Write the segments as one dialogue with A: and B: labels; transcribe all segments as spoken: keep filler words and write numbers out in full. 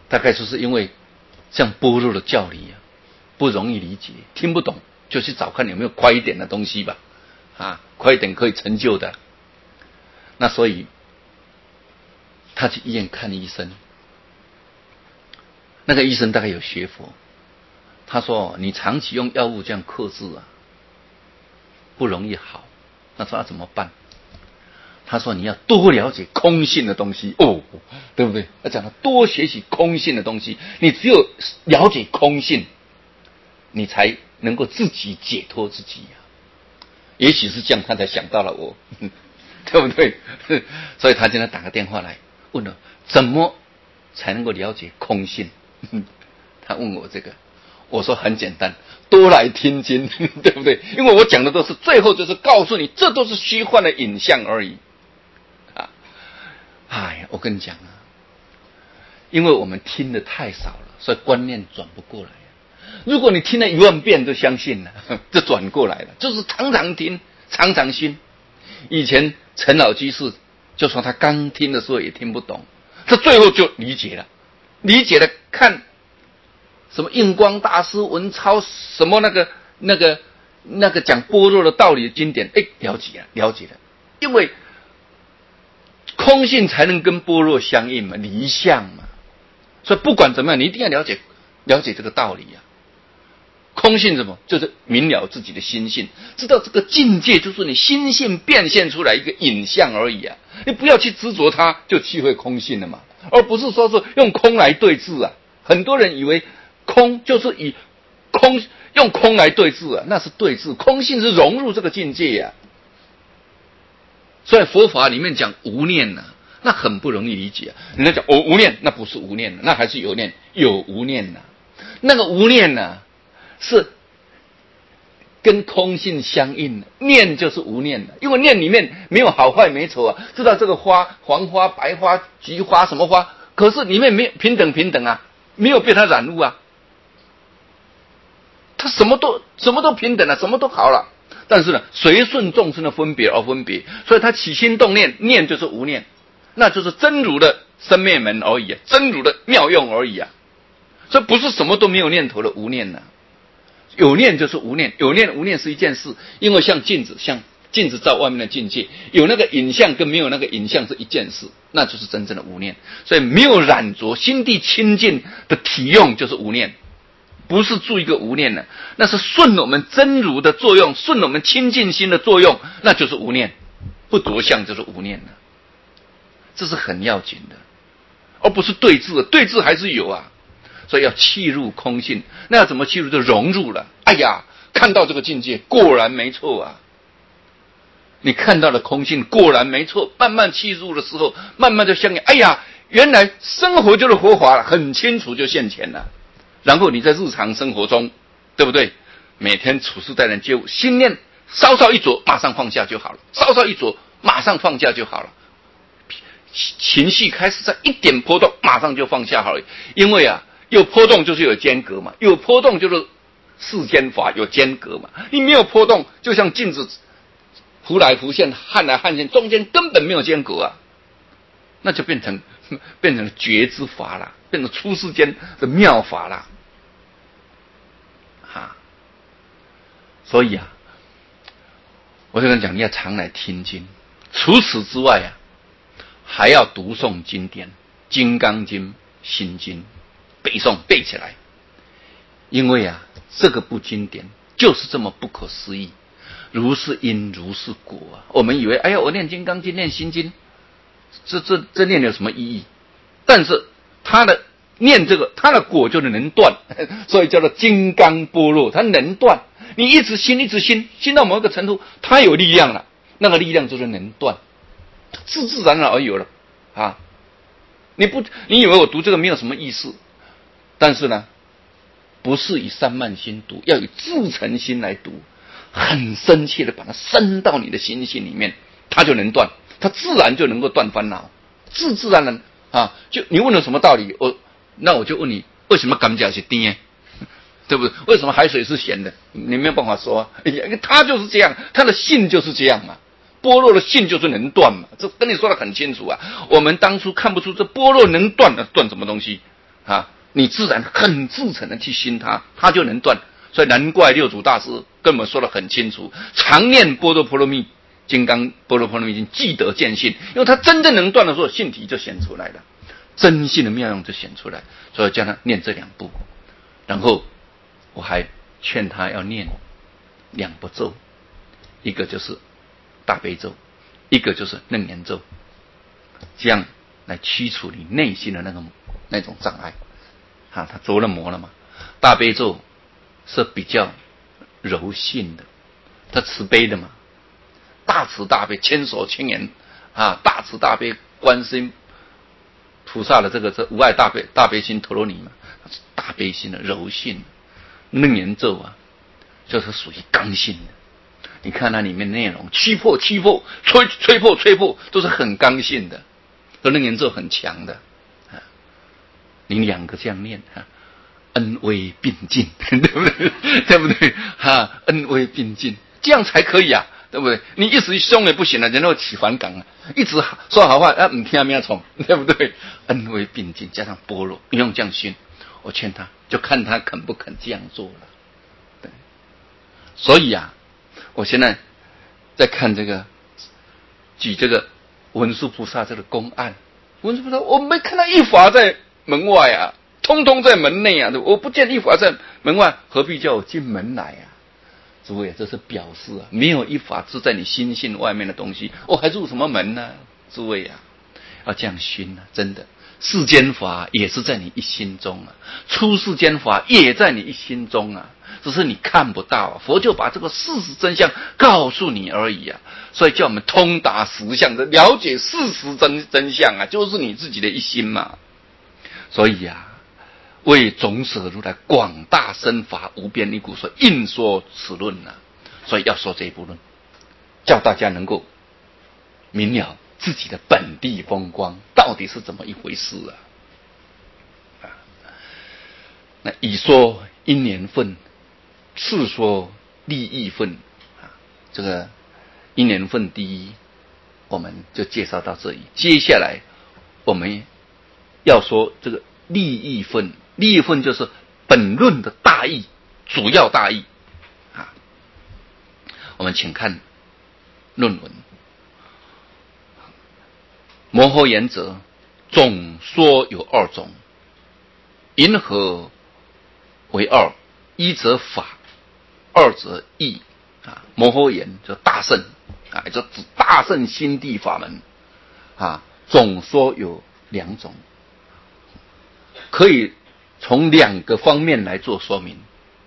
A: 大概就是因为像般若的教理啊，不容易理解，听不懂，就去找看有没有快一点的东西吧，啊，快一点可以成就的。那所以他去医院看医生，那个医生大概有学佛，他说你长期用药物这样克制啊，不容易好。那说那怎么办？他说你要多了解空性的东西哦，对不对？他讲了多学习空性的东西，你只有了解空性，你才能够自己解脱自己呀、啊。也许是这样，他才想到了我，对不对？所以他今天打个电话来问了，怎么才能够了解空性？他问我这个，我说很简单，多来听经，对不对？因为我讲的都是最后就是告诉你，这都是虚幻的影像而已。啊，哎呀，我跟你讲啊，因为我们听的太少了，所以观念转不过来。如果你听了一万遍就相信了，就转过来了，就是常常听，常常信。以前陈老居士就说他刚听的时候也听不懂，他最后就理解了，理解了看什么印光大师、文超什么那个那个那个讲般若的道理的经典，哎，了解了，了解了，因为空性才能跟般若相应嘛，离相嘛，所以不管怎么样，你一定要了解了解这个道理啊。空性什么？就是明了自己的心性，知道这个境界就是你心性变现出来一个影像而已啊！你不要去执着它，就体会空性了嘛，而不是说是用空来对治啊。很多人以为空就是以空用空来对治啊，那是对治，空性是融入这个境界啊。所以佛法里面讲无念呐、啊，那很不容易理解啊。人家讲哦无念，那不是无念，那还是有念，有无念呐、啊。那个无念呐、啊。是跟空性相应的，念就是无念的，因为念里面没有好坏美丑啊，知道这个花黄花白花菊花什么花，可是里面没有平等平等啊，没有被它染污啊，它什么都什么都平等了、啊，什么都好了，但是呢，随顺众生的分别而分别，所以他起心动念，念就是无念，那就是真如的生灭门而已啊，真如的妙用而已啊，这不是什么都没有念头的无念呐、啊。有念就是无念，有念无念是一件事，因为像镜子，像镜子照外面的境界，有那个影像跟没有那个影像是一件事，那就是真正的无念。所以没有染着，心地清净的体用就是无念，不是住一个无念的，那是顺我们真如的作用，顺我们清净心的作用，那就是无念，不着相就是无念了，这是很要紧的，而不是对治，对治还是有啊。所以要契入空性，那要怎么契入？就融入了。哎呀，看到这个境界，果然没错啊！你看到了空性，果然没错。慢慢契入的时候，慢慢就相应。哎呀，原来生活就是佛法了，很清楚就现前了。然后你在日常生活中，对不对？每天处事待人接物，心念稍稍一着，马上放下就好了；稍稍一着，马上放下就好了。情绪开始在一点波动，马上就放下好了。因为啊。有波动就是有间隔嘛，有波动就是世间法有间隔嘛。你没有波动，就像镜子浮来浮现、撼来撼现，中间根本没有间隔啊，那就变成变成觉知法了，变成出世间的妙法了，哈。所以啊，我就跟你讲，你要常来听经。除此之外啊，还要读诵经典，《金刚经》《心经》。背诵背起来，因为啊，这个部经典就是这么不可思议，如是因如是果啊。我们以为，哎呀，我念金刚经、念心经，这这这念有什么意义？但是他的念这个，他的果就是能断，所以叫做金刚般若，它能断。你一直心，一直心，心到某一个程度，它有力量了，那个力量就是能断，自自然然而有了啊。你不，你以为我读这个没有什么意思？但是呢，不是以散漫心读，要以至诚心来读，很深切的把它深到你的心性里面，它就能断，它自然就能够断烦恼，自自然然啊。就你问了什么道理，我那我就问你，为什么甘蔗是甜？对不对？为什么海水是咸的？你没有办法说啊，它就是这样，它的性就是这样嘛。般若的性就是能断嘛，这跟你说的很清楚啊。我们当初看不出这般若能断的，断什么东西？ 啊，你自然很自诚的去心它，它就能断。所以难怪六祖大师跟我们说得很清楚，常念般若波罗蜜金刚般若波罗蜜经，即得见性。因为它真正能断的时候，性体就显出来了，真性的妙用就显出来。所以叫他念这两部，然后我还劝他要念两部咒，一个就是大悲咒，一个就是楞严咒，这样来驱除你内心的那个那种障碍。啊，他着了魔了嘛。大悲咒是比较柔性的，他慈悲的嘛，大慈大悲，千手千眼啊，大慈大悲观世音菩萨的这个这无碍大悲大悲心陀罗尼嘛，大悲心的柔性。楞严咒啊，就是属于刚性的。你看它里面内容，驱破驱破，吹吹破吹破，都是很刚性的。这楞严咒很强的啊，你两个这样念啊。恩威并进，对不对？对不对？哈，恩威并进，这样才可以啊，对不对？你一时凶也不行了，人都起反感啊。一直说好话，啊，唔听咩从，对不对？恩威并进，加上般若，不用这样熏。我劝他，就看他肯不肯这样做了。对，所以啊，我现在在看这个，举这个文殊菩萨这个公案。文殊菩萨，我没看到一法在门外啊。通通在门内啊！我不见一法在门外，何必叫我进门来啊？诸位，这是表示啊，没有一法是在你心性外面的东西，我、哦、还入什么门呢？诸位啊，要这样熏啊！真的，世间法也是在你一心中啊，出世间法也在你一心中啊，只是你看不到啊。佛就把这个事实真相告诉你而已啊，所以叫我们通达实相的了解事实真真相啊，就是你自己的一心嘛。所以啊。为总舍如来广大深法无边力故，所应说此论啊，所以要说这一部论，叫大家能够明了自己的本地风光到底是怎么一回事啊！啊，那以说因缘分，次说利益分啊。这个因缘分第一，我们就介绍到这里。接下来我们要说这个利益分。利益分就是本论的大意，主要大意啊。我们请看论文。摩诃言者，总说有二种，云何为二？一则法，二则义啊。摩诃言就大乘啊，就指大乘心地法门啊。总说有两种，可以从两个方面来做说明。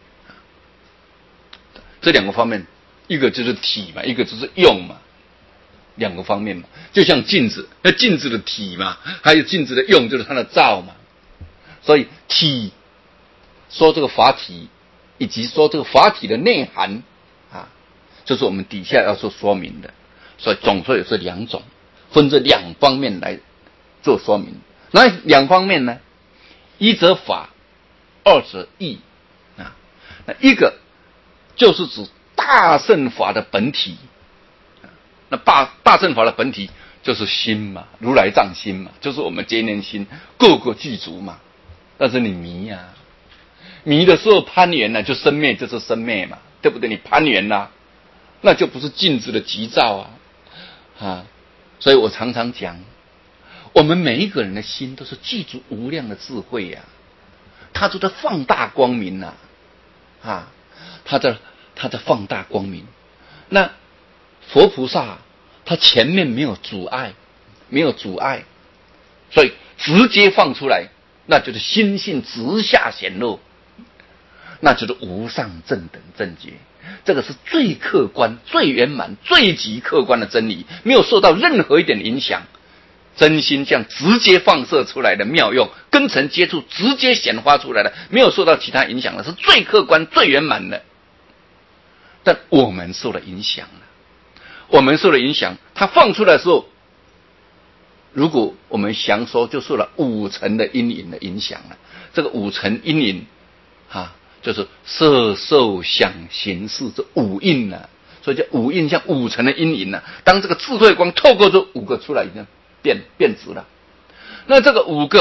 A: 这两个方面，一个就是体嘛，一个就是用嘛，两个方面嘛，就像镜子，那镜子的体嘛，还有镜子的用，就是它的照嘛。所以体说这个法体，以及说这个法体的内涵啊，就是我们底下要做说明的。所以总说有这两种，分这两方面来做说明。那两方面呢？一则法，二则义啊。那一个就是指大乘法的本体，那大大乘法的本体就是心嘛，如来藏心嘛，就是我们皆念心，个个具足嘛。但是你迷呀、啊，迷的时候攀缘呢、啊，就生灭就是生灭嘛，对不对？你攀缘啦、啊，那就不是镜子的急躁啊啊！所以我常常讲，我们每一个人的心都是具足无量的智慧呀、啊，他就在放大光明呐、啊，啊，他在他在放大光明。那佛菩萨他前面没有阻碍，没有阻碍，所以直接放出来，那就是心性直下显露，那就是无上正等正觉。这个是最客观、最圆满、最极客观的真理，没有受到任何一点影响。真心这样直接放射出来的妙用，根尘接触直接显发出来的，没有受到其他影响的，是最客观、最圆满的。但我们受了影响了，我们受了影响，它放出来的时候，如果我们详说，就受了五尘的阴影的影响了。这个五尘阴影啊，就是色受想行识这五印啊，所以叫五印，像五尘的阴影啊。当这个智慧光透过这五个出来，已经变变质了。那这个五个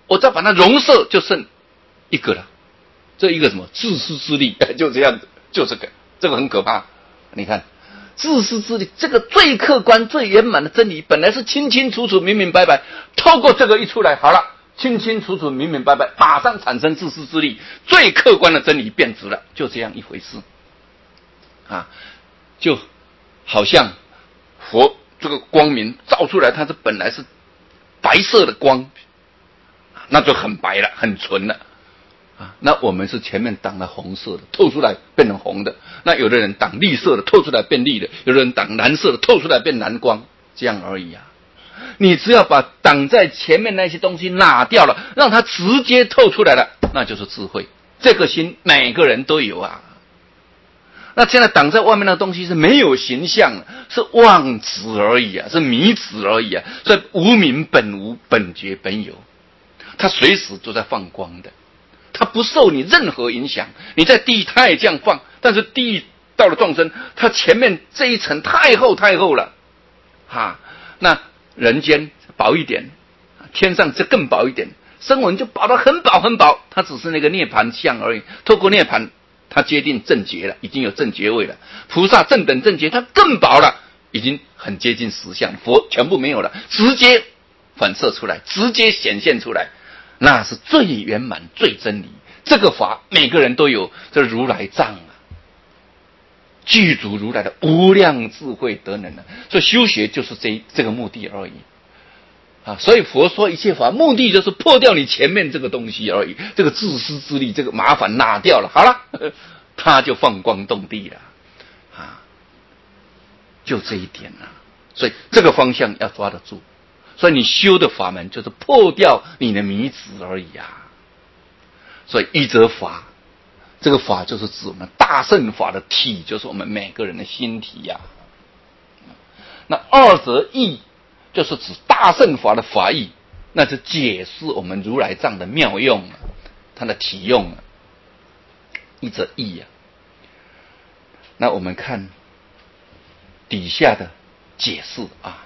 A: 我再把它容摄，就剩一个了。这一个什么自私自利，就这样子，就这个，这个很可怕。你看，自私自利，这个最客观、最圆满的真理，本来是清清楚楚、明明白白，透过这个一出来，好了，清清楚楚、明明白白，马上产生自私自利，最客观的真理变质了，就这样一回事。啊，就好像佛这个光明照出来，它是本来是白色的光，那就很白了，很纯了。啊，那我们是前面挡了红色的，透出来变成红的；那有的人挡绿色的，透出来变绿的；有的人挡蓝色的，透出来变蓝光，这样而已啊。你只要把挡在前面那些东西拿掉了，让它直接透出来了，那就是智慧。这个心每个人都有啊。那现在挡在外面的东西是没有形象的，是妄执而已啊，是迷执而已啊。所以无明本无，本觉本有，它随时都在放光的。它不受你任何影响，你在地狱它也这样放，但是地狱到了众生，它前面这一层太厚太厚了，哈，那人间薄一点，天上就更薄一点，声闻就薄得很薄很薄，它只是那个涅槃相而已。透过涅槃，它接近正觉了，已经有正觉位了。菩萨正等正觉，它更薄了，已经很接近实相。佛全部没有了，直接反射出来，直接显现出来。那是最圆满、最真理。这个法每个人都有，这如来藏啊，具足如来的无量智慧德能啊。所以修学就是这这个目的而已啊。所以佛说一切法，目的就是破掉你前面这个东西而已。这个自私自利，这个麻烦拿掉了，好了，他就放光动地了啊。就这一点啊，所以这个方向要抓得住。所以你修的法门就是破掉你的迷执而已啊。所以一则法，这个法就是指我们大乘法的体，就是我们每个人的心体呀、啊。那二则义，就是指大乘法的法义，那就解释我们如来藏的妙用啊，它的体用啊。一则义啊，那我们看底下的解释啊。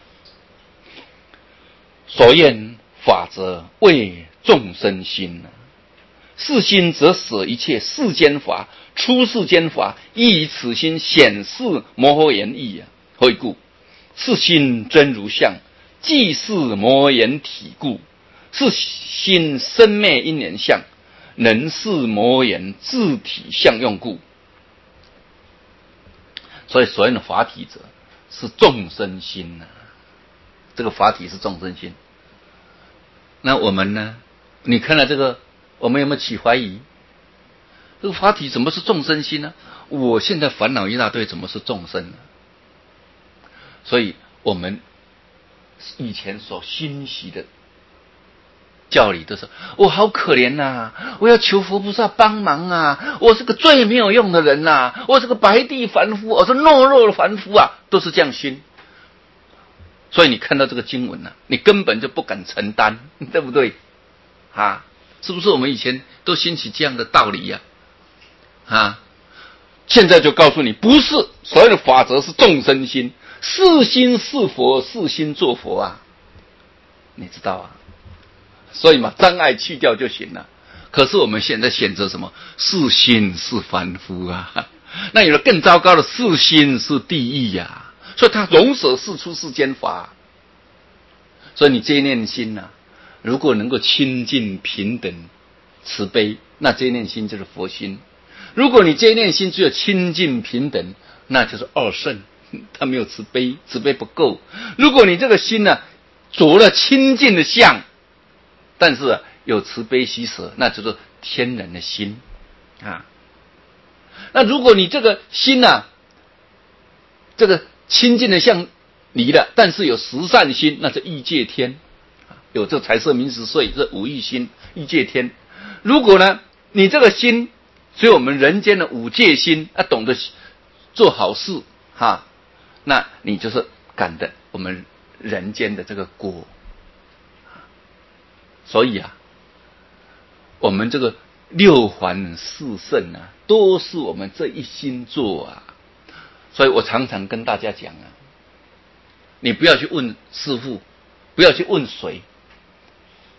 A: 所言法则为众生心啊，是心则舍一切世间法，出世间法，亦以此心显示摩诃言义啊。何以故？是心真如相，即是摩诃言体故。是心生灭因缘相，能是摩诃言自体相用故。所以所谓的法体者，是众生心啊。这个法体是众生心。那我们呢？你看了这个，我们有没有起怀疑？这个法体怎么是众生心呢？我现在烦恼一大堆，怎么是众生呢？所以我们以前所欣喜的教理都是：我好可怜呐、啊，我要求佛菩萨帮忙啊！我是个最没有用的人呐、啊，我是个白地凡夫，我是懦弱的凡夫啊，都是这样心。所以你看到这个经文啊，你根本就不敢承担，对不对？啊，是不是我们以前都兴起这样的道理呀、啊？啊，现在就告诉你，不是所有的法则是众生心，是心是佛，是心做佛啊，你知道啊？所以嘛，障碍去掉就行了。可是我们现在选择什么？是心是凡夫啊，那有了更糟糕的，是心是地狱呀、啊。所以他容舍世出世间法，所以你这一念心呐、啊，如果能够清净平等慈悲，那这一念心就是佛心；如果你这一念心只有清净平等，那就是二圣，他没有慈悲，慈悲不够。如果你这个心呢、啊，着了清净的相，但是、啊、有慈悲喜舍，那就是天人的心啊。那如果你这个心呢、啊，这个清净的相离了，但是有十善心，那是欲界天，有这财色名食睡，这五欲心，欲界天。如果呢，你这个心只有我们人间的五戒心，啊，懂得做好事哈，那你就是感的我们人间的这个果。所以啊，我们这个六环四圣啊，都是我们这一心做啊。所以我常常跟大家讲啊，你不要去问师父，不要去问谁，说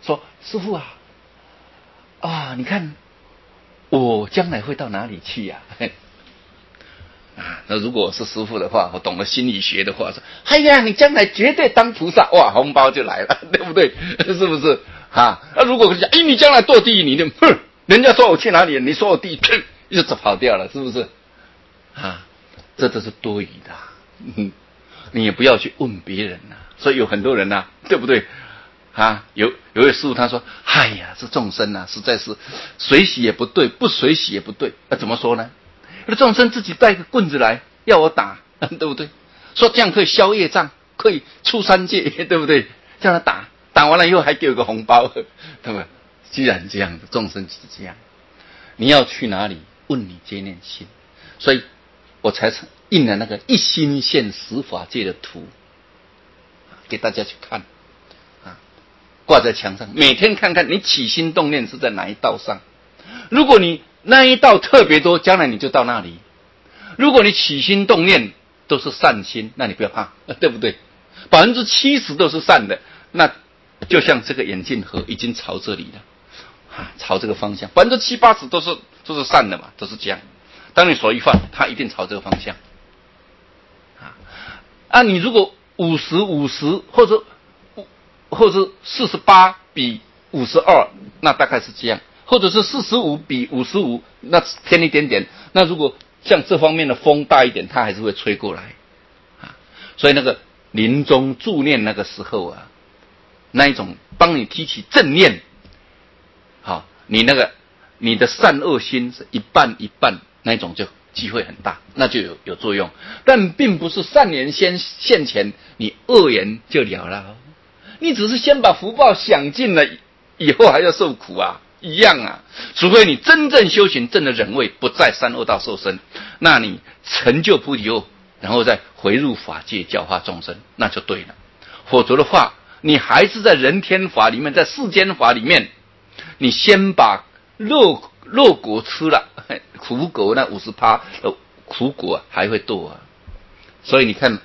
A: 师父啊，啊，你看我将来会到哪里去呀、啊？啊，那如果我是师父的话，我懂得心理学的话，说，哎呀，你将来绝对当菩萨，哇，红包就来了，对不对？是不是？啊，那如果讲，哎，你将来堕地狱，你就哼，人家说我去哪里，你说我地狱，砰，就走跑掉了，是不是？啊，这都是多余的、啊，嗯，你也不要去问别人呐、啊。所以有很多人呐、啊，对不对？啊，有有位师父他说，哎呀，这众生啊，实在是随喜也不对，不随喜也不对，那、啊、怎么说呢？那众生自己带个棍子来要我打，对不对？说这样可以消业障，可以出三界，对不对？叫他打，打完了以后还给我个红包，对不对？既然这样的众生就是这样，你要去哪里？问你皆念心，所以我才印了那个一心现十法界的图，给大家去看啊，挂在墙上，每天看看你起心动念是在哪一道上。如果你那一道特别多，将来你就到那里。如果你起心动念都是善心，那你不要怕，对不对？百分之七十都是善的，那就像这个眼镜盒已经朝这里了，啊，朝这个方向，百分之七八十都是都是善的嘛，都是这样。当你手一放，它一定朝这个方向。啊，啊，你如果五十五十或者或者四十八比五十二，那大概是这样。或者是四十五比五十五，那偏一点点。那如果像这方面的风大一点，它还是会吹过来啊。所以那个临终助念那个时候啊，那一种帮你提起正念，好，你那个你的善恶心是一半一半，那一种就机会很大，那就有有作用。但并不是善言先现前，你恶言就了了。你只是先把福报享尽了，以后还要受苦啊。一样啊，除非你真正修行证的忍位，不在三恶道受生，那你成就菩提后，然后再回入法界教化众生，那就对了。否则的话，你还是在人天法里面，在世间法里面，你先把肉肉果吃了，苦果那五十趴苦果还会堕啊。所以你看，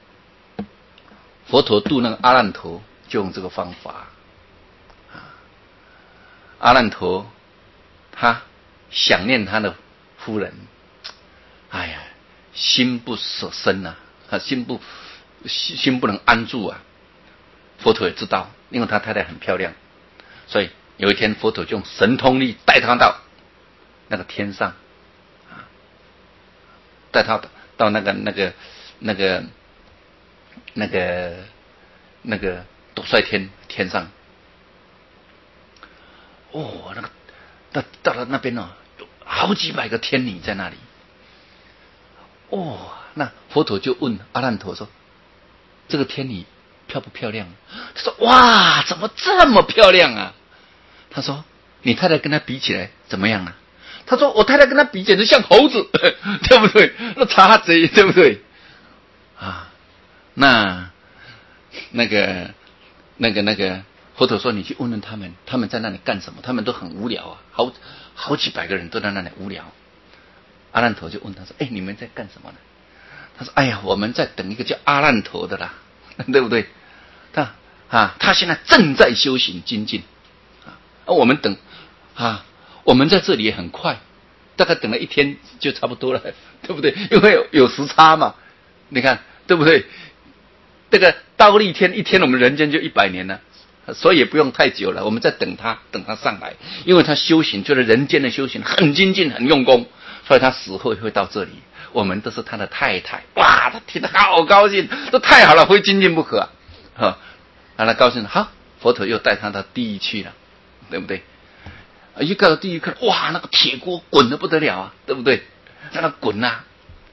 A: 佛陀度那个阿难陀就用这个方法。阿难陀他想念他的夫人，哎呀，心不舍生啊，他心不心心不能安住啊。佛陀也知道，因为他太太很漂亮，所以有一天佛陀就用神通力带他到那个天上啊，带他到那个那个那个那个那个斗率天天上。哦，那个到到了那边哦，有好几百个天女在那里。哦，那佛陀就问阿难陀说：“这个天女漂不漂亮？”他说：“哇，怎么这么漂亮啊？”他说：“你太太跟她比起来怎么样啊？”他说：“我太太跟她比简直像猴子，对不对？那茶贼，对不对？”啊，那那个那个那个。佛陀说：“你去问问他们，他们在那里干什么？他们都很无聊啊，好好几百个人都在那里无聊。”阿难陀就问他说：“哎，你们在干什么呢？”他说：“哎呀，我们在等一个叫阿难陀的啦，对不对？他啊，他现在正在修行精进啊，我们等啊，我们在这里也很快，大概等了一天就差不多了，对不对？因为有有时差嘛，你看对不对？这个倒立天一天，我们人间就一百年了。”所以也不用太久了，我们在等他，等他上来，因为他修行就是人間的修行，很精進，很用功，所以他死后会到这里。我们都是他的太太，哇，他听得好高兴，这太好了，非精進不可啊！哈，让他高兴，好，佛陀又带他到地狱去了，对不对？一到地狱看，哇，那个铁锅滚得不得了啊，对不对？在那滚啊！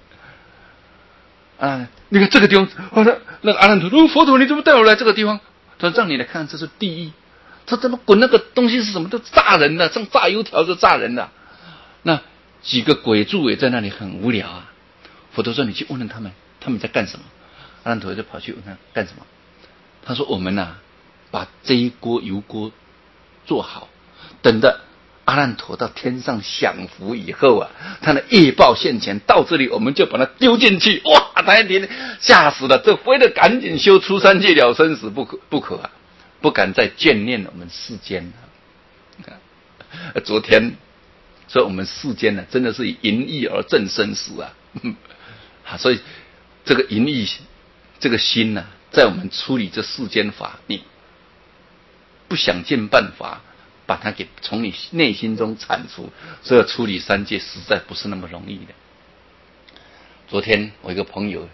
A: 啊，你看这个地方，啊、那那个阿难陀，哦，佛陀你怎么带我来这个地方？他说：“让你来看，这是地狱。他怎么滚？那个东西是什么？都炸人的，像炸油条就炸人的。那几个鬼柱也在那里很无聊啊。”佛陀说：“你去问问他们，他们在干什么？”阿难陀就跑去问他干什么。他说：“我们呐、啊，把这一锅油锅做好，等着阿难陀到天上享福以后啊，他的业报现前，到这里我们就把他丢进去。哇，他一听吓死了，这非得赶紧修出三界了生死不可不可啊！ 不敢再眷恋我们世间了。昨天说我们世间呢，真的是以淫欲而正生死啊！啊，所以这个淫欲这个心呢、啊，在我们处理这世间法，你不想尽办法把它给从你内心中铲除，所以处理三界实在不是那么容易的。昨天我一个朋友，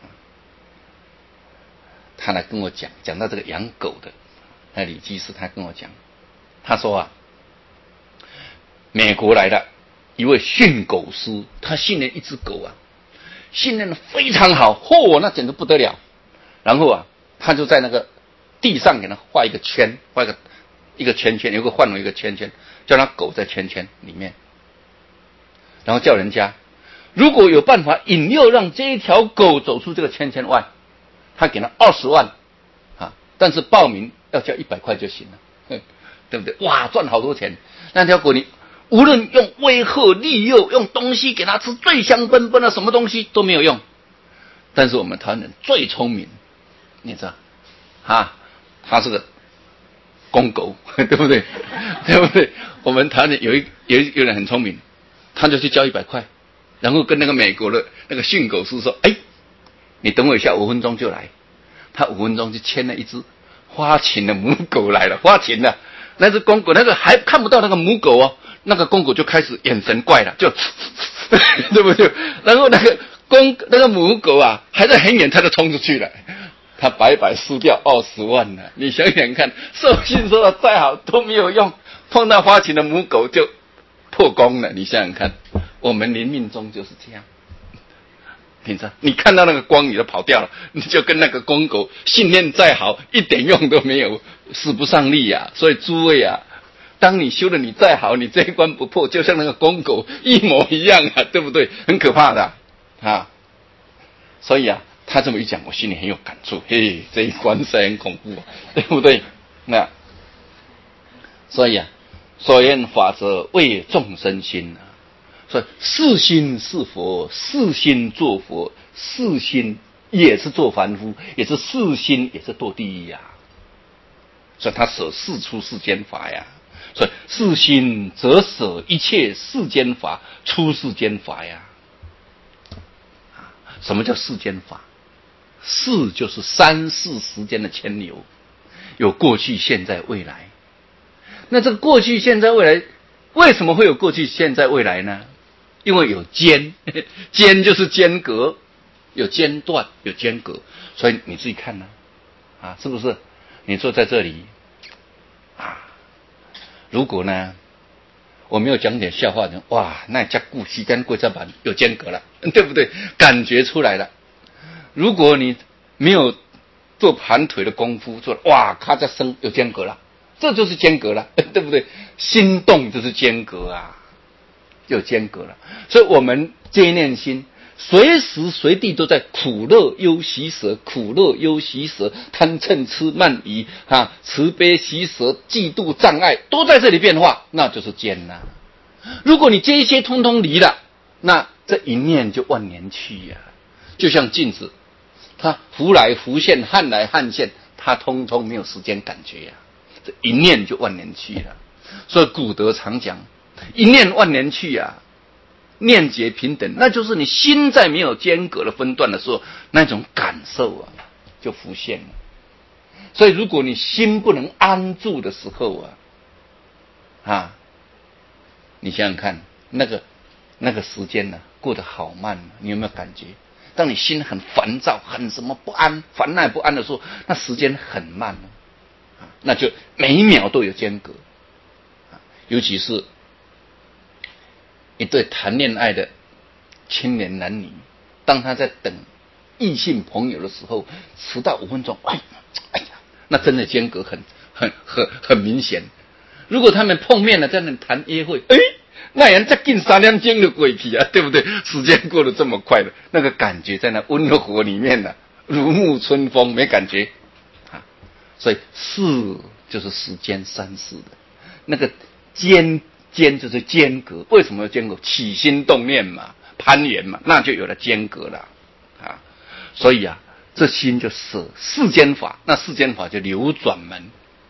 A: 他来跟我讲，讲到这个养狗的，那李居士他跟我讲，他说啊，美国来的一位训狗师，他训练一只狗啊，训练的非常好，嚯、哦，那简直不得了。然后啊，他就在那个地上给他画一个圈，画一个一个圈圈，有个范围一个圈圈，叫他狗在圈圈里面，然后叫人家如果有办法引诱让这一条狗走出这个圈圈外，他给他二十万啊，但是报名要交一百块就行了，对不对？哇，赚好多钱！那条狗你无论用威吓、利诱，用东西给它吃，最香喷喷的什么东西都没有用。但是我们台湾人最聪明，你知道啊？他是个公狗，对不对？对不对？我们台湾人有一有一有人很聪明，他就去交一百块，然后跟那个美国的那个训狗师说：“哎，你等我一下，五分钟就来。”他五分钟就牵了一只花情的母狗来了，花情的那只公狗，那个还看不到那个母狗哦，那个公狗就开始眼神怪了，就对不对？然后那个公那个母狗啊，还在很远，它就冲出去了。他白白输掉二十万了，你想想看，受训说的再好都没有用，碰到花情的母狗就破功了。你想想看，我们临命中就是这样。你知道，你看到那个光你就跑掉了，你就跟那个公狗训练再好，一点用都没有，使不上力啊。所以诸位啊，当你修的你再好，你这一关不破，就像那个公狗一模一样啊，对不对？很可怕的啊。所以啊，他这么一讲，我心里很有感触。嘿，这一关是很恐怖、啊，对不对？那所以啊，所言法则为众生心啊。所以是心是佛，是心做佛，是心也是做凡夫，也是是心也是堕地狱呀。所以他舍世出世间法呀。所以是心则舍一切世间法，出世间法呀。什么叫世间法？世就是三世时间的牵流，有过去、现在、未来。那这个过去、现在、未来，为什么会有过去、现在、未来呢？因为有间，间就是间隔，有间断，有间隔，所以你自己看呢、啊，啊，是不是？你坐在这里，啊，如果呢，我没有讲点笑话，哇，那叫故时间过这版有间隔了，对不对？感觉出来了。如果你没有做盘腿的功夫，做哇，咔嚓声有间隔了，这就是间隔了，对不对？心动就是间隔啊。就间隔了，所以我们这一念心，随时随地都在苦乐忧喜舍，苦乐忧喜舍，贪嗔痴慢疑啊，慈悲喜舍，嫉妒障碍，都在这里变化，那就是间呐、啊。如果你这一些通通离了，那这一念就万年去呀、啊，就像镜子，它浮来浮现，撼来撼现，它通通没有时间感觉呀、啊，这一念就万年去了。所以古德常讲。一念万年去啊，念结平等，那就是你心在没有间隔的分段的时候，那种感受啊就浮现了。所以如果你心不能安住的时候啊，啊，你想想看，那个那个时间呢、啊、过得好慢、啊，你有没有感觉？当你心很烦躁、很什么不安、烦耐不安的时候，那时间很慢、啊、那就每一秒都有间隔，啊、尤其是。一对谈恋爱的青年男女，当他在等异性朋友的时候，迟到五分钟，哎，哎呀，那真的间隔很很很很明显。如果他们碰面了，在那谈约会，哎，那人再近三两钟就过去啊，对不对？时间过得这么快的，那个感觉在那温和里面呢、啊，如沐春风，没感觉啊。所以世就是时间三世的那个间。间就是间隔，为什么要间隔？起心动念嘛，攀缘嘛，那就有了间隔了啊。所以啊，这心就舍世间法，那世间法就流转门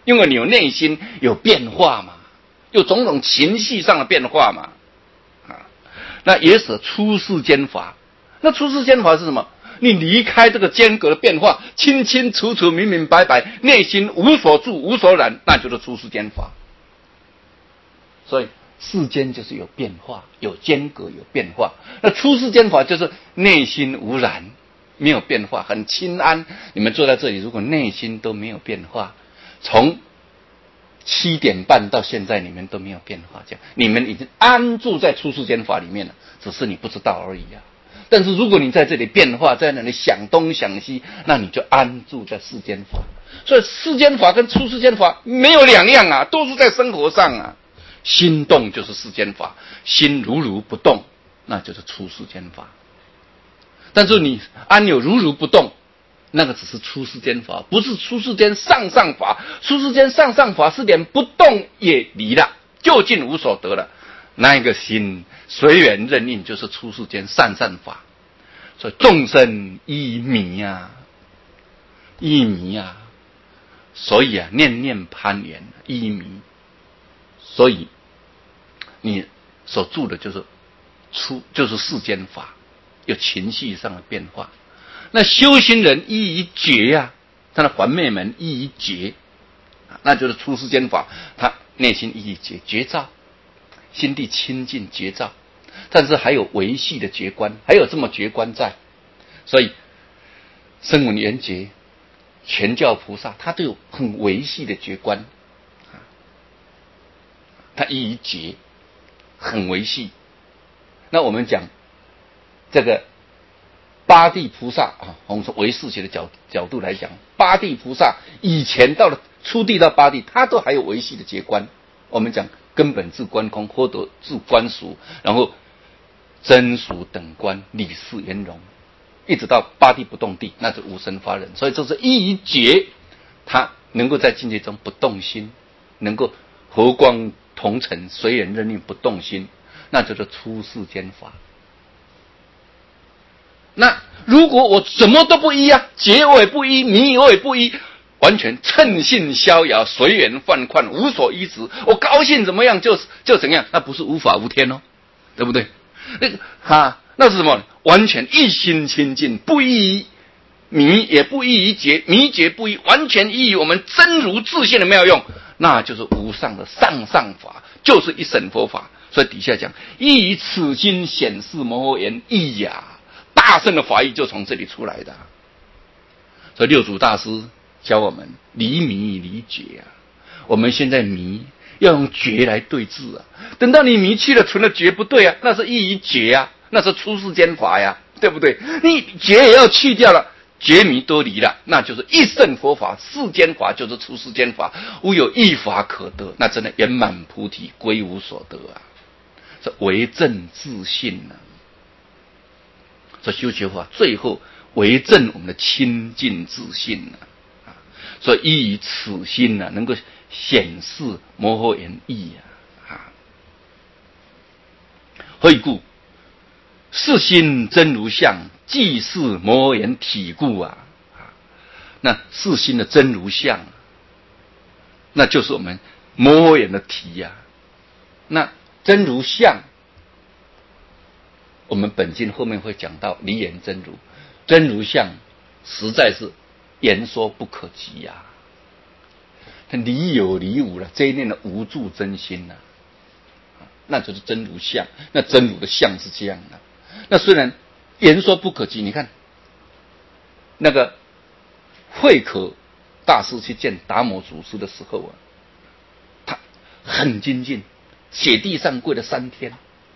A: 因为你有内心有变化嘛，有种种情绪上的变化嘛，啊，那也是出世间法。那出世间法是什么？你离开这个间隔的变化，清清楚楚、明明白白，内心无所住、无所染，那就是出世间法。所以世间就是有变化，有间隔，有变化。那出世间法就是内心无染，没有变化，很清安。你们坐在这里，如果内心都没有变化，从七点半到现在，你们都没有变化，这样你们已经安住在出世间法里面了，只是你不知道而已啊。但是如果你在这里变化，在那里想东想西，那你就安住在世间法。所以世间法跟出世间法没有两样啊，都是在生活上啊。心动就是世间法，心如如不动，那就是出世间法。但是你安有如如不动，那个只是出世间法，不是出世间上上法。出世间上上法是连不动也离了，究竟无所得了。那一个心随缘任应，就是出世间上上法。所以众生依迷啊，依迷啊，所以啊，念念攀缘，依迷。所以你所住的就是出，就是世间法，有情绪上的变化。那修行人依于觉呀、啊，他的环昧门依于觉，那就是出世间法，他内心依于觉，觉照，心地清净觉照，但是还有维系的觉观，还有这么觉观在。所以声闻缘觉、全教菩萨，他都有很维系的觉观，他依于觉，很维系。那我们讲这个八地菩萨啊，我们从唯识学的角角度来讲，八地菩萨以前到了初地到八地，他都还有维系的觉观。我们讲根本自观空，获得自观俗，然后真俗等观，理事圆融，一直到八地不动地，那是无生法忍。所以这是依于觉，他能够在境界中不动心，能够和光同尘，随缘任运不动心，那就是出世间法。那如果我什么都不依啊，觉我也不依，迷我也不依，完全称性逍遥，随缘泛宽，无所依止，我高兴怎么样就就怎样，那不是无法无天哦，对不对？那个哈，那是什么？完全一心清净，不依迷，也不依于觉，迷觉不依，完全依于我们真如自性的妙用，那就是无上的上上法，就是一神佛法。所以底下讲，依于此心显示摩诃言义呀，大圣的法义就从这里出来的。所以六祖大师教我们离迷离觉啊，我们现在迷要用觉来对治啊。等到你迷去了，存了觉不对啊，那是依于觉啊，那是出世间法呀，对不对？你觉也要去掉了，觉迷都离了，那就是一圣佛法，世间法就是出世间法，无有一法可得，那真的圆满菩提，归无所得啊。这为正自信啊。这修学法最后为正我们的清净自信啊，所以依于此心呢、啊，能够显示摩诃言义啊。何以故？是心真如相，即是摩诃言体故啊。那是心的真如相，那就是我们摩诃言的体呀、啊。那真如相，我们本经后面会讲到离言真如，真如相实在是言说不可及呀、啊。它离有离无了，这一念的无住真心呐、啊，那就是真如相。那真如的相是这样的。那虽然言说不可及，你看那个慧可大师去见达摩祖师的时候啊，他很精进，雪地上跪了三天，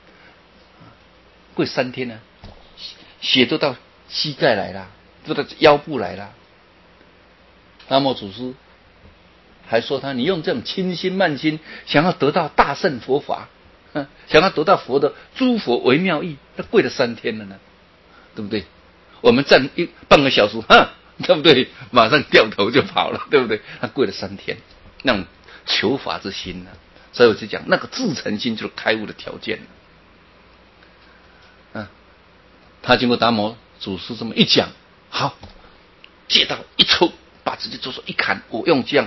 A: 跪三天呢、啊，血都到膝盖来了，都到腰部来了。达摩祖师还说他，你用这种轻心慢心，想要得到大乘佛法，想要得到佛的诸佛微妙义，他跪了三天了呢，对不对？我们站一半个小时，哈，对不对？马上掉头就跑了，对不对？他跪了三天，那种求法之心呢、啊，所以我就讲，那个自诚心就是开悟的条件。嗯、啊，他经过达摩祖师这么一讲，好，借刀一抽，把自己左手一砍，我用这样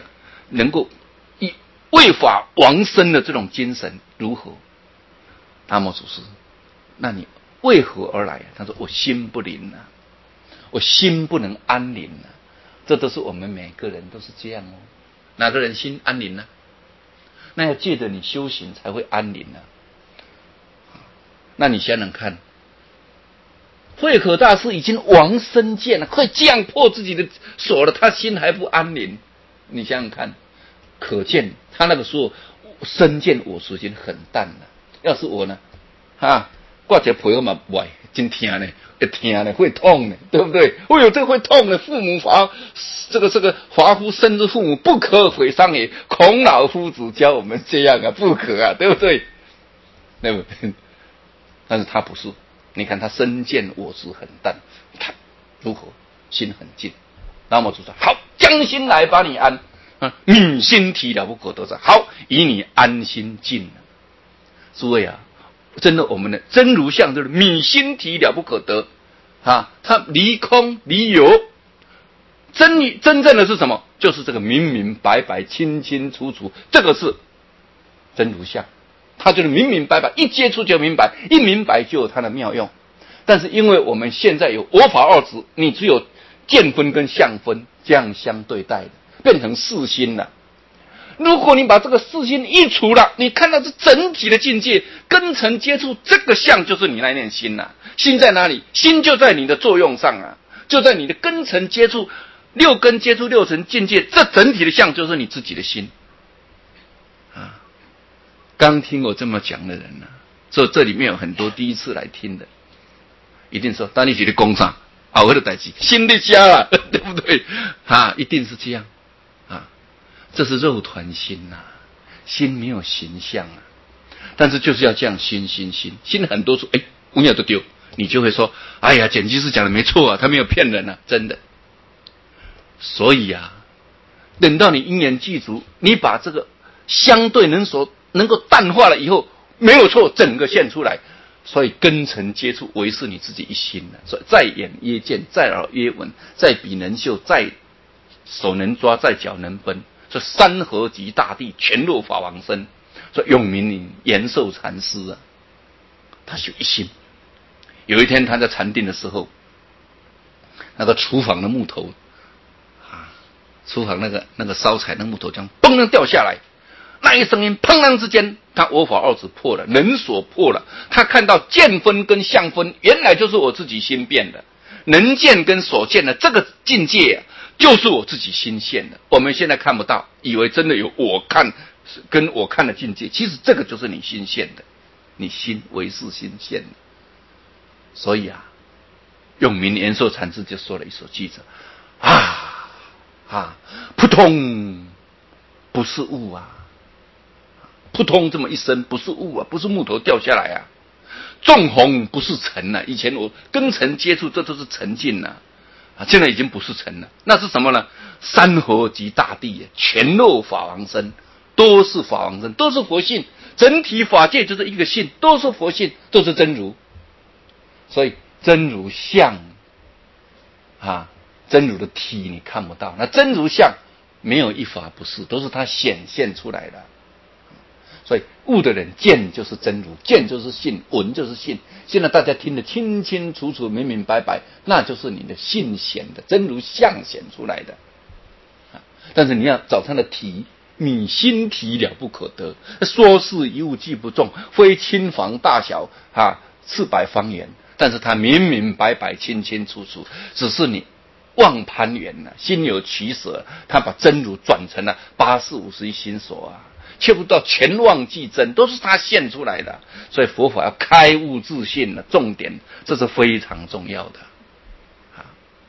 A: 能够以为法亡身的这种精神如何？达摩祖师，那你为何而来？他说：我心不宁啊，我心不能安宁啊。这都是我们每个人都是这样哦。哪个人心安宁呢？那要借着你修行才会安宁啊。那你想想看，慧可大师已经亡身见了，快降破自己的锁了，他心还不安宁。你想想看，可见他那个时候身见我执已经很淡了。要是我呢，啊，挂起皮嘛歪，真疼呢，会疼呢，会痛呢，对不对？会有这个会痛的，父母罚这个这个罚夫生之父母不可毁伤也。孔老夫子教我们这样啊，不可啊，对不对？对不对？但是他不是，你看他身见我执很淡，你看如何？心很静。那么主说：好，将心来把你安。啊，你心体了不可得，好，以你安心静。诸位啊，真的我们的真如相就是米心体了不可得啊，它离空离有，真真正的是什么？就是这个明明白白清清楚楚，这个是真如相。它就是明明白白，一接触就明白，一明白就有它的妙用。但是因为我们现在有我法二执，你只有见分跟相分这样相对待的，变成四心了。如果你把这个四心一除了，你看到这整体的境界，根尘接触这个相就是你那念心啊。心在哪里？心就在你的作用上啊，就在你的根尘接触六根接触六尘境界，这整体的相就是你自己的心啊。刚听我这么讲的人呢、啊，所以这里面有很多第一次来听的，一定说当你写的工厂啊，我的代志心的家了，对不对啊？一定是这样啊，这是肉团心呐、啊，心没有形象啊，但是就是要这样心心心心很多处，哎，无鸟都丢，你就会说，哎呀，简居士讲的没错啊，他没有骗人啊，真的。所以啊，等到你因缘具足，你把这个相对能所能够淡化了以后，没有错，整个现出来。所以根尘接触为是你自己一心的。所以在眼曰见，在耳曰闻，在鼻能嗅，在手能抓，在脚能奔。这山河及大地，全若法王身。所以永明延寿禅师啊，他就一心。有一天他在禅定的时候，那个厨房的木头啊，厨房那个那个烧柴那个木头这样嘣的掉下来。那一声音，砰啷之间，他我法二执破了，人所破了。他看到见分跟相分，原来就是我自己心变的；能见跟所见的这个境界、啊，就是我自己心现的。我们现在看不到，以为真的有我看跟我看的境界，其实这个就是你心现的，你心为是心现的。所以啊，永明延寿禅师就说了一首句子啊啊，扑通，不是物啊。扑通这么一声，不是雾啊，不是木头掉下来啊。纵红不是尘啊，以前我跟尘接触，这都是尘境呐，啊，现在已经不是尘了，那是什么呢？山河及大地，全若法王身，都是法王身，都是佛性，整体法界就是一个性，都是佛性，都是真如。所以真如相啊，真如的体你看不到，那真如相没有一法不是，都是它显现出来的。所以悟的人见就是真如，见就是信，闻就是信。现在大家听得清清楚楚、明明白白，那就是你的信显的真如相显出来的。但是你要找他的体，你心体了不可得。说是一物既不重，非轻房大小啊，四百方圆。但是他明明白白、清清楚楚，只是你妄攀缘了，心有取舍，他把真如转成了八四五十一心所啊。却不到全妄即真，都是他现出来的。所以佛法要开悟自信的重点，这是非常重要的啊。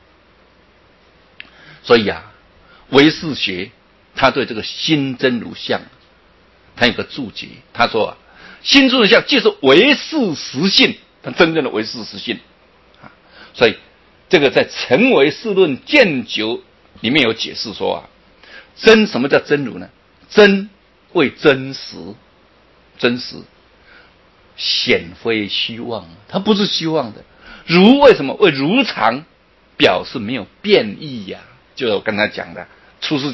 A: 所以啊，唯识学他对这个心真如相，他有个注解，他说啊，心真如相即是唯识实性，他真正的唯识实性啊。所以这个在《成唯识论见九》里面有解释说啊，真什么叫真如呢？真为真实，真实显非虚妄，它不是虚妄的。如为什么？为如常，表示没有变异呀、啊。就我刚才讲的，出世间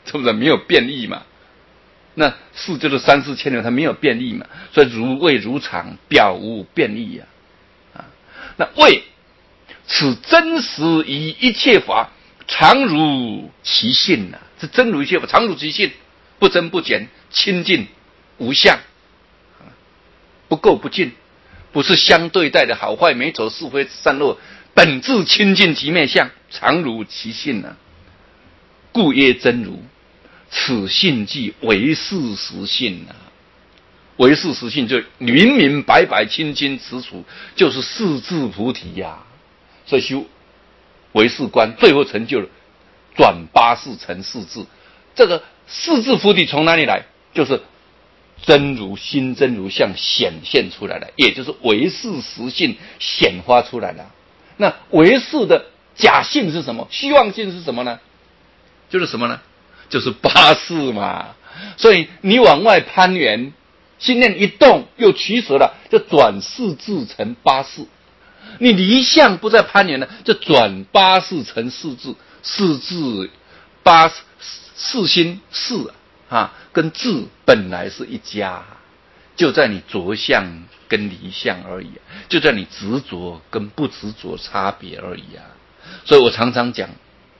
A: 是不是没有变异嘛？那事就是三世牵流，它没有变异嘛，所以如味如常，表无变异啊。啊，那谓此真实以一切法常如其性啊，是真如一切法常如其性，不增不减，清净无相，不垢不净，不是相对待的好坏美丑是非善恶，本质清净即灭相，常如其性啊，故曰真如。此性即唯是实性啊，唯是实性就明明白白清清楚楚，就是四智菩提呀、啊。所以修唯是观，最后成就了转八识成四智。这个四智菩提从哪里来？就是真如心真如相显现出来了，也就是唯是实性显发出来了。那唯是的假性是什么？虚妄性是什么呢？就是什么呢？就是八识嘛。所以你往外攀缘，心念一动又取舍了，就转四智成八识。你离相不再攀缘了，就转八识成四智。四智八四心四啊，跟智本来是一家，就在你着相跟离相而已，就在你执着跟不执着差别而已啊。所以我常常讲，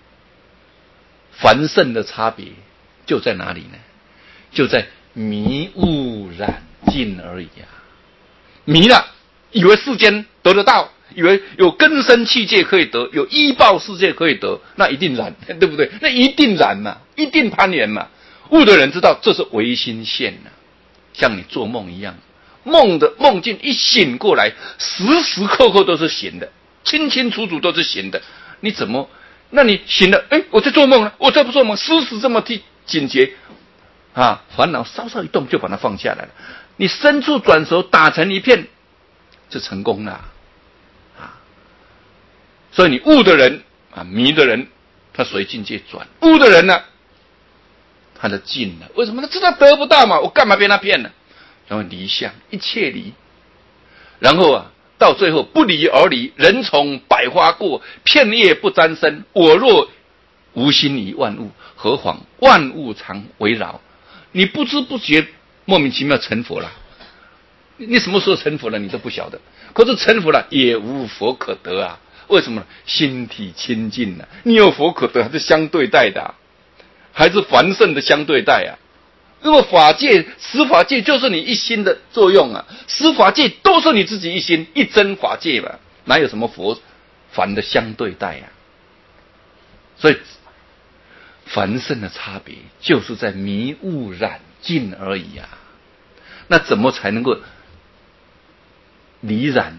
A: 凡圣的差别就在哪里呢？就在迷悟染尽而已啊！迷了，以为世间得得到，以为有根生器界可以得，有依报世界可以得，那一定染，对不对？那一定染嘛，一定攀缘嘛。悟的人知道这是唯心现啊，像你做梦一样，梦的梦境一醒过来，时时刻刻都是醒的，清清楚楚都是醒的。你怎么？那你醒了，哎，我在做梦了，我在不做梦，时时这么警觉啊，烦恼稍稍一动就把它放下来了。你伸出转手打成一片，就成功了啊！所以你悟的人啊，迷的人，他随境界转；悟的人呢，他的尽了。为什么？他知道得不到嘛，我干嘛被他骗呢？然后离相，一切离，然后啊。到最后不离而离，人从百花过，片叶不沾身。我若无心于万物，何妨万物常围绕？你不知不觉莫名其妙成佛了，你什么时候成佛了你都不晓得。可是成佛了也无佛可得啊！为什么呢？心体清净啊，你有佛可得还是相对待的、啊，还是凡圣的相对待啊？如果法界、十法界就是你一心的作用啊，十法界都是你自己一心一真法界嘛，哪有什么佛凡的相对待啊？所以凡圣的差别就是在迷悟染尽而已啊。那怎么才能够离染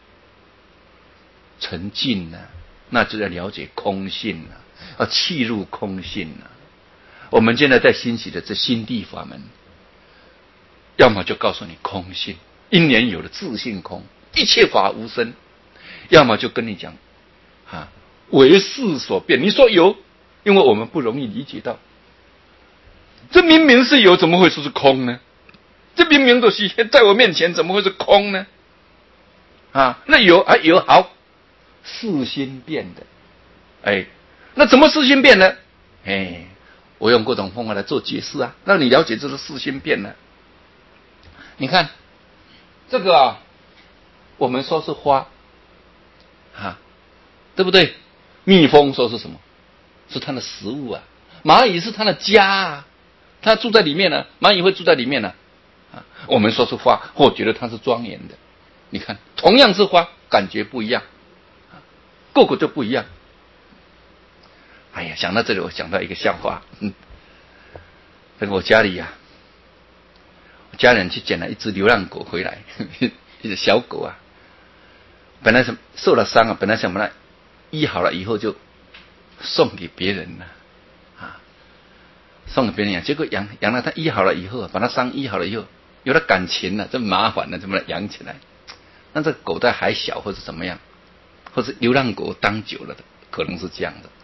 A: 成尽呢？那就要了解空性了、啊，要契入空性了、啊。我们现在在兴起的这心地法门，要么就告诉你空性，因缘有了自性空，一切法无生；要么就跟你讲，啊，为事所变。你说有，因为我们不容易理解到，这明明是有，怎么会说是空呢？这明明都是在我面前，怎么会是空呢？啊，那有啊有好，事心变的，哎，那怎么事心变呢？哎。我用各种方法来做解释啊，让你了解这是事心变了。你看这个啊，我们说是花啊，对不对？蜜蜂说是什么？是它的食物啊。蚂蚁是它的家啊，它住在里面呢、啊，蚂蚁会住在里面呢、啊。啊，我们说是花，或觉得它是庄严的。你看，同样是花，感觉不一样，个个就不一样。哎呀，想到这里，我想到一个笑话。嗯，这个我家里呀、啊，我家人去捡了一只流浪狗回来，一只小狗啊，本来是受了伤啊，本来想把它医好了以后就送给别人了，啊，送给别人养，结果养养了它医好了以后，把它伤医好了以后，有了感情了，这麻烦了，怎么养起来？那这狗蛋还小，或者怎么样，或者流浪狗当久了的，可能是这样的。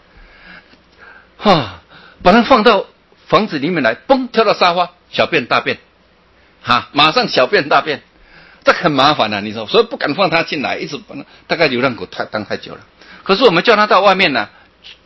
A: 哈，把它放到房子里面来，嘣，跳到沙发，小便大便，哈，马上小便大便，这很麻烦啊！你说，所以不敢放它进来，一直把它，大概流浪狗太当太久了。可是我们叫它到外面呢，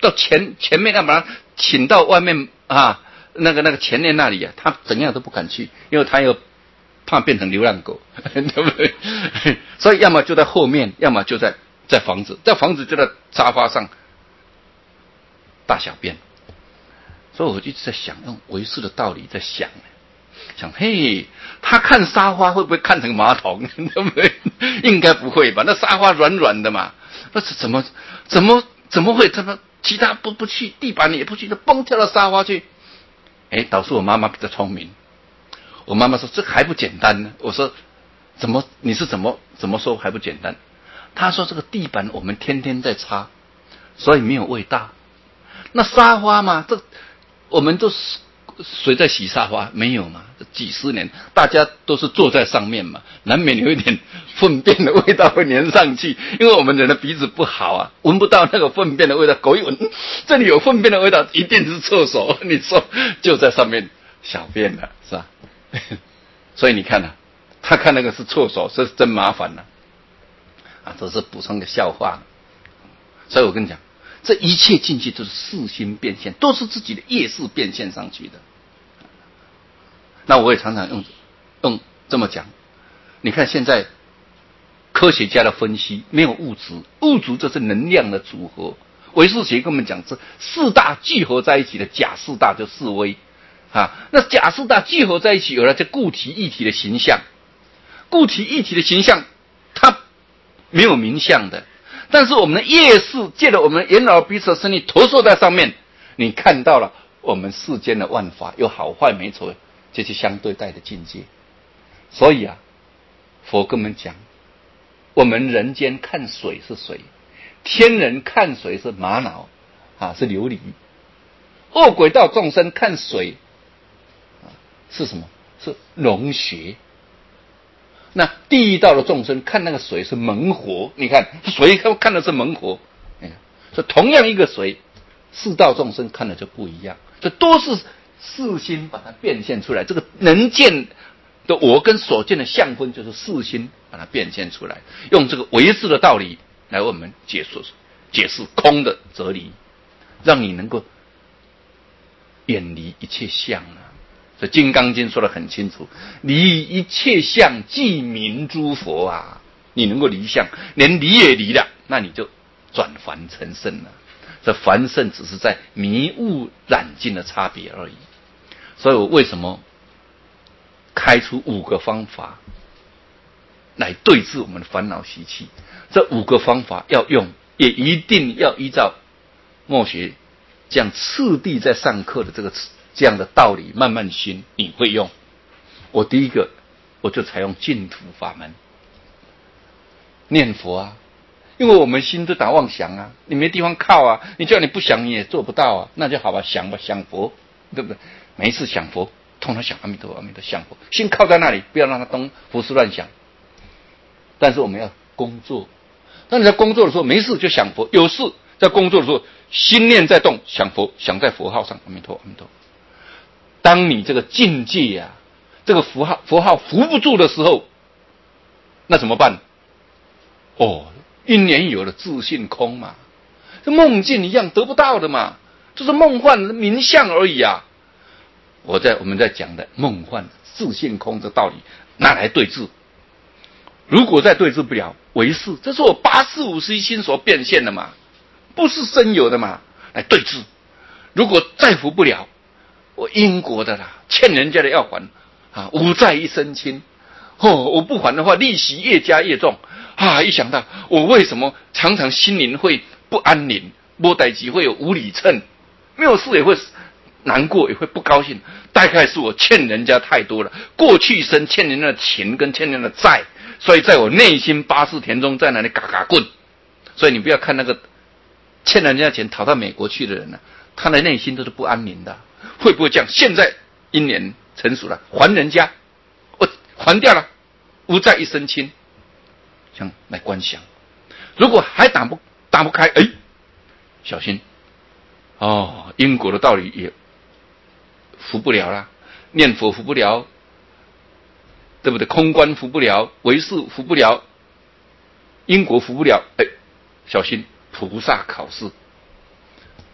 A: 到前前面要把他请到外面啊，那个那个前面那里啊，他怎样都不敢去，因为他又怕变成流浪狗，对不对？所以要么就在后面，要么就在在房子，在房子就在沙发上大小便。所以我就一直在想，用唯识的道理在想，想嘿，他看沙发会不会看成马桶？对不对？应该不会吧？那沙发软软的嘛，那是怎么怎么怎么会他妈其他不不去，地板也不去，就蹦跳到沙发去？哎，导致我妈妈比较聪明。我妈妈说这还不简单呢。我说怎么你是怎么怎么说还不简单？她说这个地板我们天天在擦，所以没有味道。那沙发嘛，这我们都谁在洗沙发？没有嘛？这几十年大家都是坐在上面嘛，难免有一点粪便的味道会粘上去，因为我们人的鼻子不好啊，闻不到那个粪便的味道。狗一闻，这里有粪便的味道，一定是厕所。你说就在上面小便了，是吧？所以你看啊，他看那个是厕所，这是真麻烦了啊！这是补充的笑话。所以我跟你讲，这一切境界都是四心变现，都是自己的业识变现上去的。那我也常常用用这么讲，你看现在科学家的分析，没有物质，物质这是能量的组合。唯识学跟我们讲，这四大聚合在一起的假四大就四维啊。那假四大聚合在一起，有了这固体液体的形象。固体液体的形象，它没有名相的。但是我们的业识借着我们眼耳鼻舌身意投射在上面，你看到了我们世间的万法有好坏没错，这是相对待的境界。所以啊，佛跟我们讲，我们人间看水是水，天人看水是玛瑙啊，是琉璃。恶鬼道众生看水啊是什么？是龙穴。那地狱道的众生看那个水是猛火，你看水看的是猛火，所以同样一个水，四道众生看的就不一样。这都是四心把它变现出来。这个能见的我跟所见的相分，就是四心把它变现出来，用这个唯识的道理来为我们解说解释空的哲理，让你能够远离一切相啊。所以《金刚经》说得很清楚，离一切相，即名诸佛啊！你能够离相，连离也离了，那你就转凡成圣了。这凡圣只是在迷雾染尽的差别而已。所以我为什么开出五个方法来对治我们的烦恼习气？这五个方法要用，也一定要依照墨学这样次第在上课的这个这样的道理慢慢熏，你会用。我第一个我就采用净土法门，念佛啊，因为我们心都打妄想啊，你没地方靠啊，你叫你不想你也做不到啊，那就好吧，想吧，想佛，对不对？每一次想佛，通常想阿弥陀佛，阿弥陀佛，想佛，心靠在那里，不要让它东胡思乱想。但是我们要工作，当你在工作的时候没事就想佛，有事在工作的时候心念在动，想佛，想在佛号上，阿弥陀佛，阿弥陀佛。当你这个境界啊，这个符号符号扶不住的时候，那怎么办？哦，因缘有了自性空嘛，这梦境一样得不到的嘛，就是梦幻名相而已啊。我在我们在讲的梦幻自性空的道理拿来对治，如果再对治不了，唯识，这是我八四五十一心所变现的嘛，不是真有的嘛，来对治。如果再扶不了，我因果的啦，欠人家的要还啊，无债一身轻。哦，我不还的话，利息越加越重啊！一想到我为什么常常心灵会不安宁，没代志会有无理称，没有事也会难过，也会不高兴。大概是我欠人家太多了，过去生欠人家的情跟欠人家的债，所以在我内心八字田中在那里嘎嘎棍。所以你不要看那个欠人家钱逃到美国去的人呢、啊，他的内心都是不安宁的。会不会这样？现在因年成熟了，还人家，我还掉了，无债一身轻，这样来观想。如果还打不打不开，哎，小心哦，因果的道理也服不了啦，念佛服不了，对不对？空观服不了，唯识服不了，因果服不了，哎，小心菩萨考试。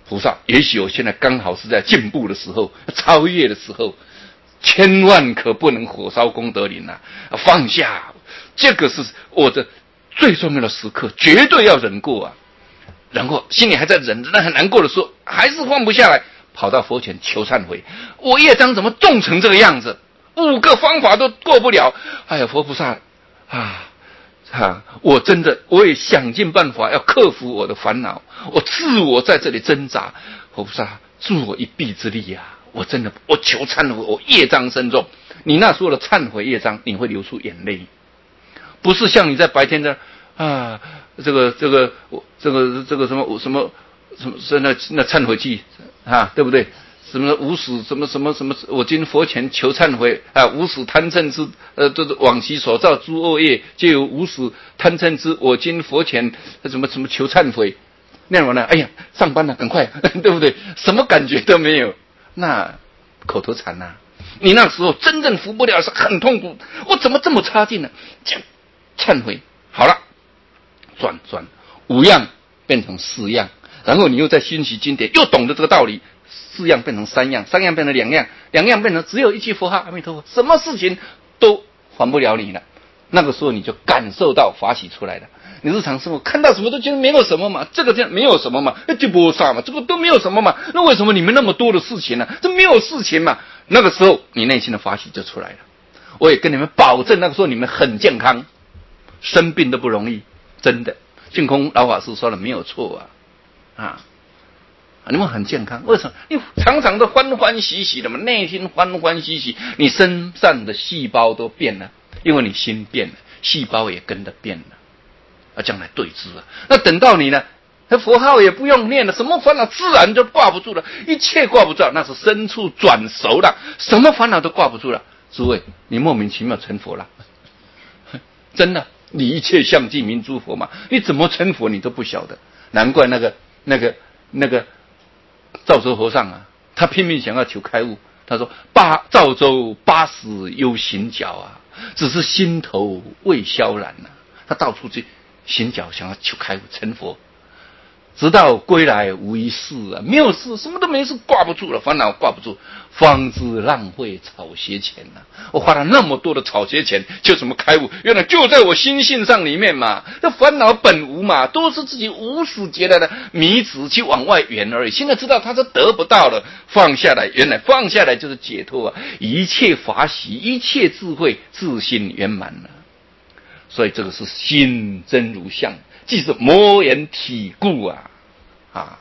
A: 菩萨，也许我现在刚好是在进步的时候，超越的时候，千万可不能火烧功德林啊！放下，这个是我的最重要的时刻，绝对要忍过啊！然后心里还在忍着，那很难过的时候，还是放不下来，跑到佛前求忏悔。我业障怎么重成这个样子？五个方法都过不了。哎呀，佛菩萨啊！啊！我真的，我也想尽办法要克服我的烦恼，我自我在这里挣扎，佛菩萨助我一臂之力啊！我真的，我求忏悔，我业障深重。你那时候的忏悔业障，你会流出眼泪，不是像你在白天在啊，这个这个我这个这个什么什么什么是那那忏悔记啊，对不对？什么无始什么什么什么，我今佛前求忏悔啊！无始贪嗔痴，呃，这是往昔所造诸恶业，皆有无始贪嗔痴。我今佛前什么什么求忏悔，念完了，哎呀，上班了，赶快，对不对？什么感觉都没有，那口头禅呐、啊。你那时候真正服不了，是很痛苦。我怎么这么差劲呢？这样忏悔好了，转转五样变成四样，然后你又在熏习经典，又懂得这个道理。四样变成三样，三样变成两样，两样变成只有一句佛号阿弥陀佛，什么事情都还不了你了。那个时候你就感受到法喜出来了。你日常生活看到什么都觉得没有什么嘛，这个这样没有什么嘛，就不啥嘛，这个都没有什么嘛。那为什么你们那么多的事情呢？这没有事情嘛。那个时候你内心的法喜就出来了。我也跟你们保证，那个时候你们很健康，生病都不容易，真的。净空老法师说的没有错啊，啊。你们很健康，为什么？你常常的欢欢喜喜的嘛，内心欢欢喜喜，你身上的细胞都变了，因为你心变了，细胞也跟着变了，啊，将来对治啊。那等到你呢，佛号也不用念了，什么烦恼自然就挂不住了，一切挂不住，那是身处转熟了，什么烦恼都挂不住了。诸位，你莫名其妙成佛了，真的，你一切相继明诸佛嘛，你怎么成佛你都不晓得，难怪那个那个那个。赵州和尚啊，他拼命想要求开悟。他说：“八赵州八十有行脚啊，只是心头未消然呐、啊。”他到处去行脚，想要求开悟成佛。直到归来无一事啊，没有事，什么都没事，挂不住了，烦恼挂不住，方知浪费草鞋钱呐、啊！我花了那么多的草鞋钱，就怎么开悟？原来就在我心性上里面嘛。这烦恼本无嘛，都是自己无始劫来的迷子去往外圆而已。现在知道他是得不到了，放下来，原来放下来就是解脱啊！一切法喜，一切智慧，自信圆满了。所以这个是心真如相。即是魔言体故啊，啊，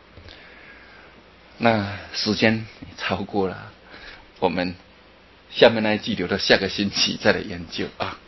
A: 那时间超过了，我们下面那一季留到下个星期再来研究啊。